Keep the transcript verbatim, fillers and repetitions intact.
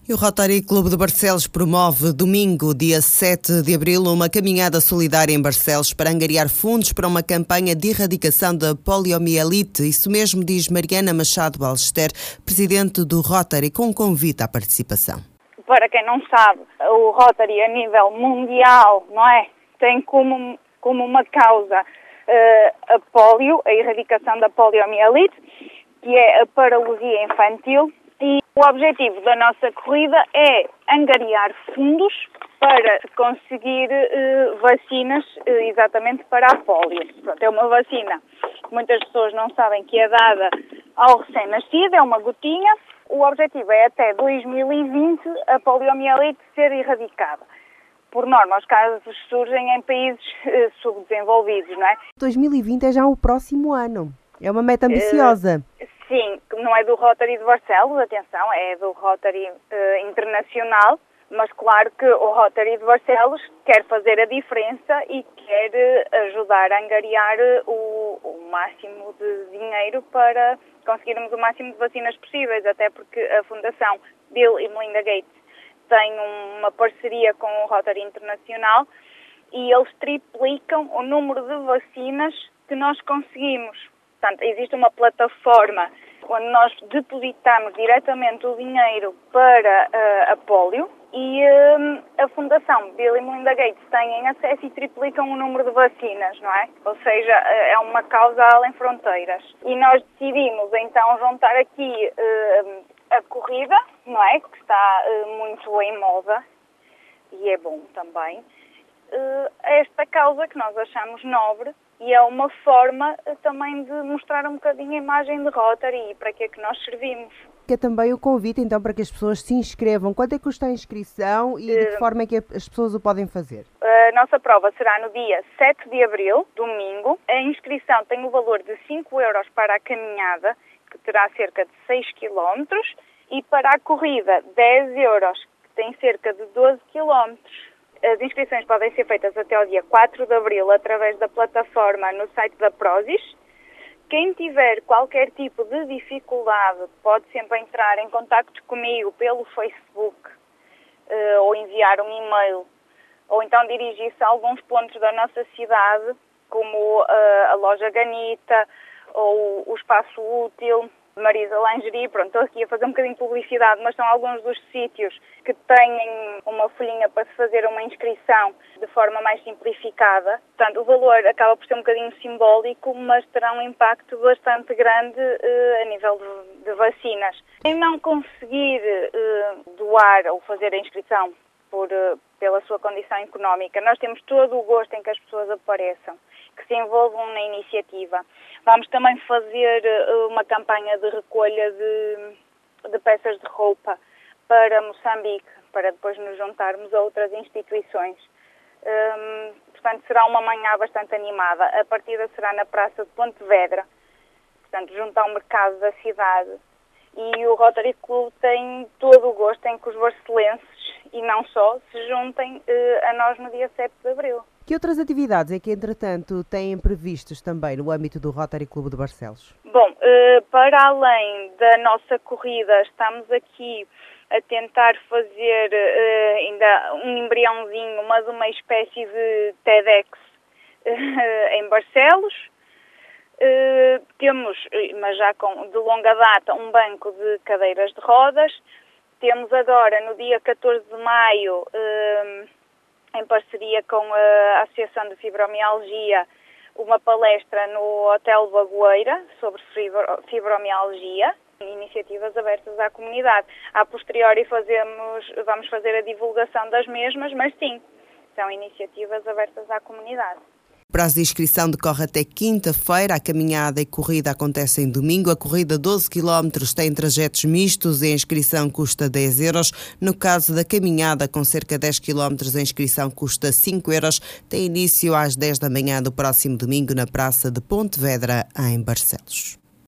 E o Rotary Clube de Barcelos promove domingo, dia sete de abril, uma caminhada solidária em Barcelos para angariar fundos para uma campanha de erradicação da poliomielite. Isso mesmo diz Mariana Machado Ballester, presidente do Rotary, com um convite à participação. Para quem não sabe, o Rotary a nível mundial, não é? Tem como, como uma causa uh, a polio, a erradicação da poliomielite, que é a paralisia infantil. E o objetivo da nossa corrida é angariar fundos para conseguir uh, vacinas uh, exatamente para a polio. Pronto, é uma vacina que muitas pessoas não sabem que é dada ao recém-nascido, é uma gotinha. O objetivo é até dois mil e vinte a poliomielite ser erradicada. Por norma, os casos surgem em países uh, subdesenvolvidos, não é? dois mil e vinte é já o próximo ano. É uma meta ambiciosa. Uh, sim, não é do Rotary de Barcelos, atenção, é do Rotary uh, internacional, mas claro que o Rotary de Barcelos quer fazer a diferença e quer uh, ajudar a angariar uh, o, o máximo de dinheiro para conseguirmos o máximo de vacinas possíveis, até porque a Fundação Bill e Melinda Gates tem uma parceria com o Rotary Internacional e eles triplicam o número de vacinas que nós conseguimos. Portanto, existe uma plataforma onde nós depositamos diretamente o dinheiro para uh, a polio e uh, a Fundação Bill e Melinda Gates têm acesso e triplicam o número de vacinas, não é? Ou seja, é uma causa além fronteiras. E nós decidimos então juntar aqui uh, a corrida, não é? Que está uh, muito em moda e é bom também. Uh, esta causa que nós achamos nobre e é uma forma uh, também de mostrar um bocadinho a imagem de Rotary e para que é que nós servimos. Que é também o convite então para que as pessoas se inscrevam. Quanto é que custa a inscrição e de que forma é que as pessoas o podem fazer? A nossa prova será no dia sete de abril, domingo. A inscrição tem o valor de cinco euros para a caminhada, que terá cerca de seis quilómetros, e para a corrida dez euros, que tem cerca de doze quilómetros. As inscrições podem ser feitas até ao dia quatro de abril através da plataforma no site da Prozis. Quem tiver qualquer tipo de dificuldade pode sempre entrar em contacto comigo pelo Facebook uh, ou enviar um e-mail ou então dirigir-se a alguns pontos da nossa cidade, como uh, a loja Ganita ou o Espaço Útil, Marisa Lingerie. Pronto, estou aqui a fazer um bocadinho de publicidade, mas são alguns dos sítios que têm uma folhinha para se fazer uma inscrição de forma mais simplificada. Portanto, o valor acaba por ser um bocadinho simbólico, mas terá um impacto bastante grande uh, a nível de, de vacinas. Quem não conseguir uh, doar ou fazer a inscrição por, uh, pela sua condição económica, nós temos todo o gosto em que as pessoas apareçam, que se envolvam na iniciativa. Vamos também fazer uh, uma campanha de recolha de, de peças de roupa para Moçambique, para depois nos juntarmos a outras instituições. Um, portanto, será uma manhã bastante animada. A partida será na Praça de Pontevedra, portanto, junto ao mercado da cidade. E o Rotary Club tem todo o gosto em que os barcelenses, e não só, se juntem uh, a nós no dia sete de abril. Que outras atividades é que, entretanto, têm previstas também no âmbito do Rotary Clube de Barcelos? Bom, uh, para além da nossa corrida, estamos aqui a tentar fazer uh, ainda um embriãozinho, mas uma espécie de TEDx uh, em Barcelos. Uh, temos, mas já com, de longa data, um banco de cadeiras de rodas. Temos agora, no dia catorze de maio, uh, em parceria com a Associação de Fibromialgia, uma palestra no Hotel Bagoeira sobre fibromialgia, iniciativas abertas à comunidade. A posteriori fazemos, vamos fazer a divulgação das mesmas, mas sim, são iniciativas abertas à comunidade. O prazo de inscrição decorre até quinta-feira. A caminhada e corrida acontecem domingo. A corrida doze quilómetros tem trajetos mistos e a inscrição custa dez euros. No caso da caminhada, com cerca de dez quilómetros, a inscrição custa cinco euros. Tem início às dez da manhã do próximo domingo na Praça de Pontevedra, em Barcelos.